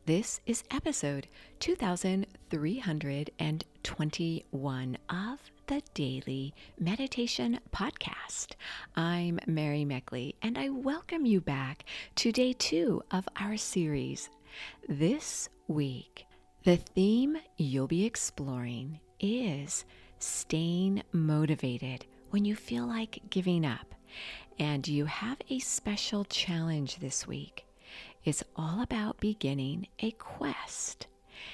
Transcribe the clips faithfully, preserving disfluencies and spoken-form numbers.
This is episode two thousand three hundred twenty-one of the Daily Meditation Podcast. I'm Mary Meckley, and I welcome you back to day two of our series. This week, the theme you'll be exploring is staying motivated when you feel like giving up. And you have a special challenge this week. It's all about beginning a quest.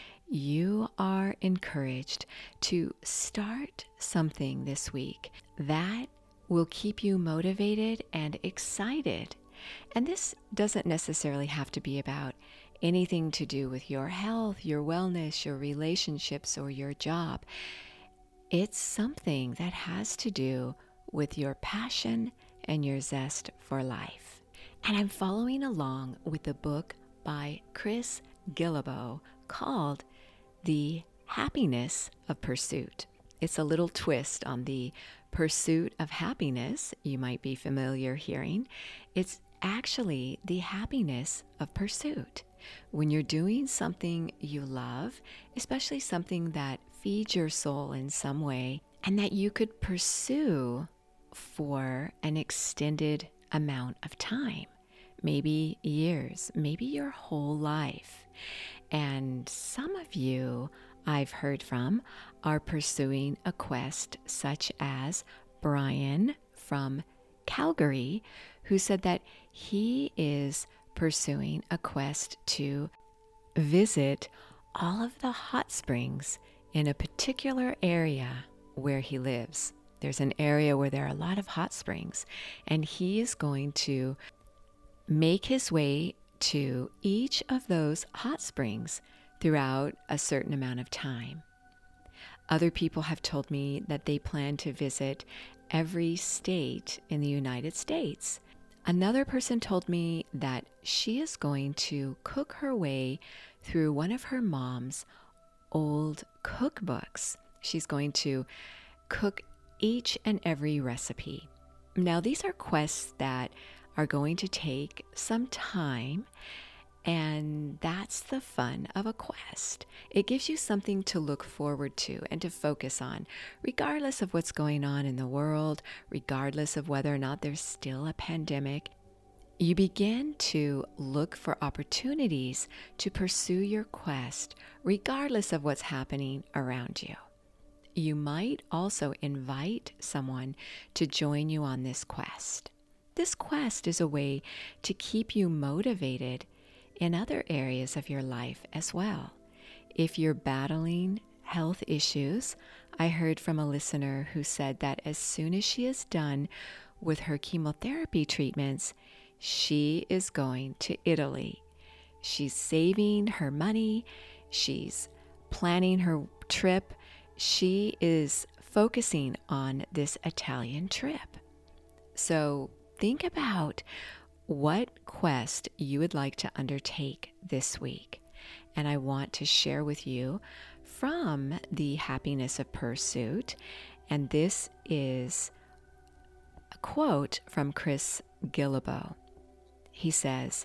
You are encouraged to start something this week that will keep you motivated and excited. And this doesn't necessarily have to be about anything to do with your health, your wellness, your relationships, or your job. It's something that has to do with your passion and your zest for life. And I'm following along with the book by Chris Guillebeau called The Happiness of Pursuit. It's a little twist on the pursuit of happiness you might be familiar hearing. It's actually the happiness of pursuit. When you're doing something you love, especially something that feeds your soul in some way, and that you could pursue for an extended amount of time, maybe years, maybe your whole life. And some of you I've heard from are pursuing a quest such as Brian from Calgary, who said that he is pursuing a quest to visit all of the hot springs in a particular area where he lives. There's an area where there are a lot of hot springs, and he is going to make his way to each of those hot springs throughout a certain amount of time. Other people have told me that they plan to visit every state in the United States. Another person told me that she is going to cook her way through one of her mom's old cookbooks. She's going to cook each and every recipe. Now, these are quests that are going to take some time, and that's the fun of a quest. It gives you something to look forward to and to focus on, regardless of what's going on in the world, regardless of whether or not there's still a pandemic. You begin to look for opportunities to pursue your quest, regardless of what's happening around you. You might also invite someone to join you on this quest. This quest is a way to keep you motivated in other areas of your life as well. If you're battling health issues, I heard from a listener who said that as soon as she is done with her chemotherapy treatments, she is going to Italy. She's saving her money. She's planning her trip. She is focusing on this Italian trip. So think about what quest you would like to undertake this week. And I want to share with you from The Happiness of Pursuit. And this is a quote from Chris Guillebeau. He says,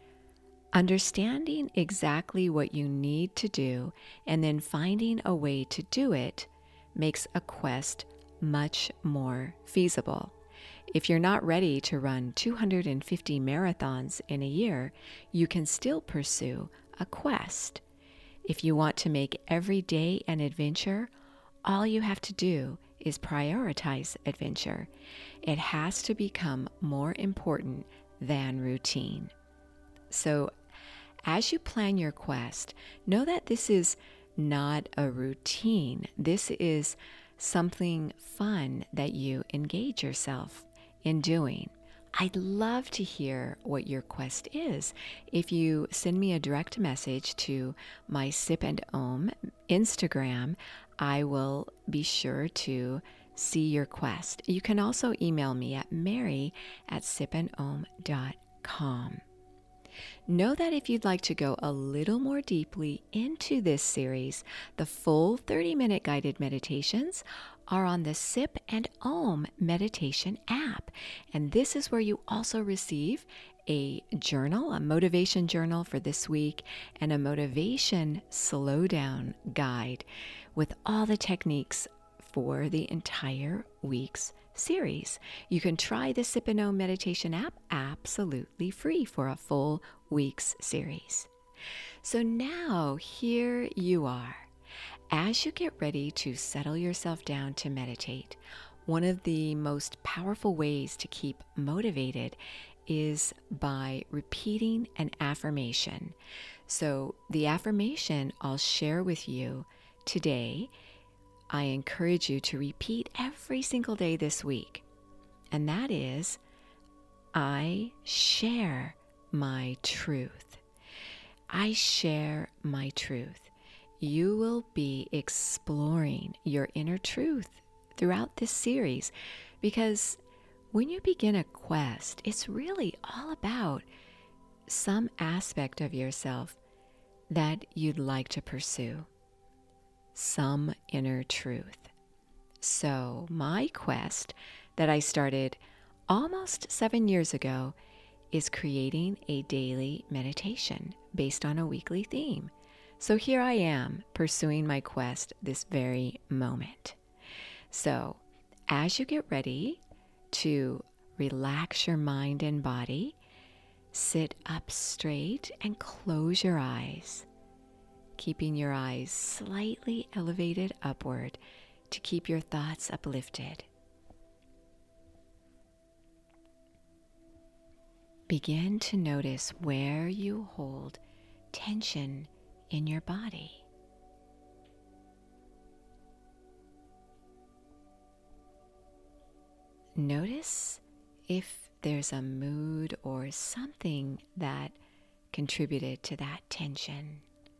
"Understanding exactly what you need to do and then finding a way to do it makes a quest much more feasible. If you're not ready to run two hundred fifty marathons in a year, you can still pursue a quest. If you want to make every day an adventure, all you have to do is prioritize adventure. It has to become more important than routine." So, as you plan your quest, know that this is not a routine. This is something fun that you engage yourself in doing. I'd love to hear what your quest is. If you send me a direct message to my Sip and Om Instagram, I will be sure to see your quest. You can also email me at mary at sip and om dot com. Know that if you'd like to go a little more deeply into this series, the full thirty-minute guided meditations are on the Sip and Om meditation app. And this is where you also receive a journal, a motivation journal for this week, and a motivation slowdown guide with all the techniques for the entire week's series. You can try the Sip and Know meditation app absolutely free for a full week's series. So now here you are. As you get ready to settle yourself down to meditate, one of the most powerful ways to keep motivated is by repeating an affirmation. So the affirmation I'll share with you today, I encourage you to repeat every single day this week. And that is, I share my truth. I share my truth. You will be exploring your inner truth throughout this series, because when you begin a quest, it's really all about some aspect of yourself that you'd like to pursue, some inner truth. So my quest that I started almost seven years ago is creating a daily meditation based on a weekly theme. So here I am pursuing my quest this very moment. So as you get ready to relax your mind and body, sit up straight and close your eyes, keeping your eyes slightly elevated upward to keep your thoughts uplifted. Begin to notice where you hold tension in your body. Notice if there's a mood or something that contributed to that tension.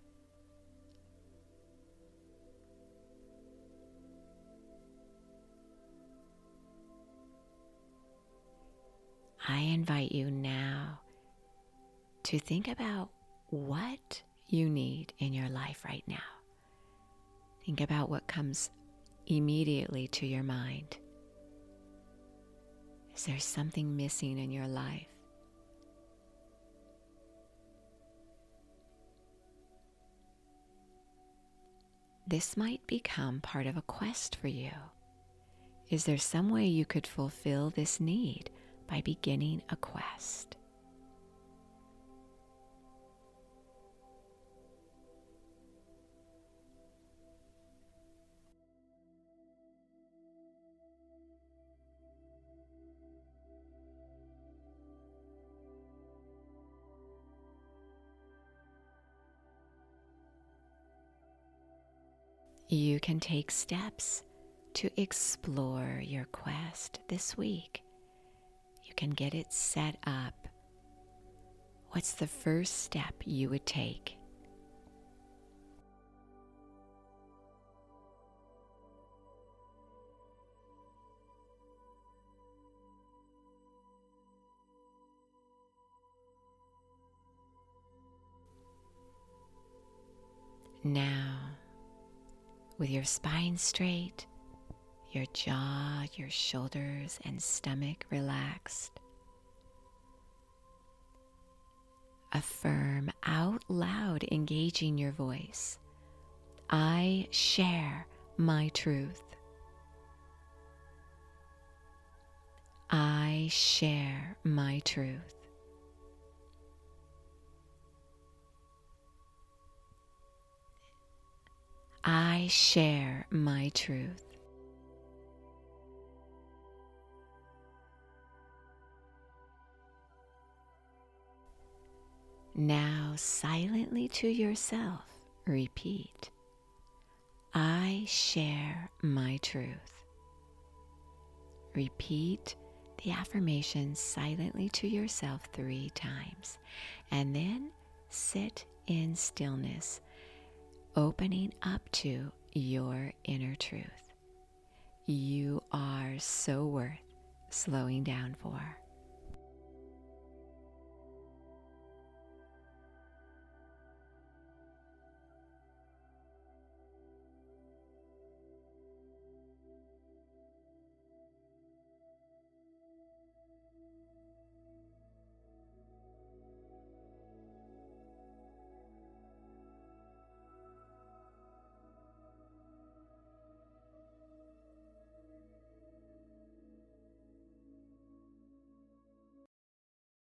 I invite you now to think about what you need in your life right now. Think about what comes immediately to your mind. Is there something missing in your life? This might become part of a quest for you. Is there some way you could fulfill this need by beginning a quest? You can take steps to explore your quest this week. You can get it set up. What's the first step you would take? Now, with your spine straight, your jaw, your shoulders, and stomach relaxed, affirm out loud, engaging your voice. I share my truth. I share my truth. I share my truth. Now, silently to yourself, repeat, I share my truth. Repeat the affirmation silently to yourself three times, and then sit in stillness, opening up to your inner truth. You are so worth slowing down for.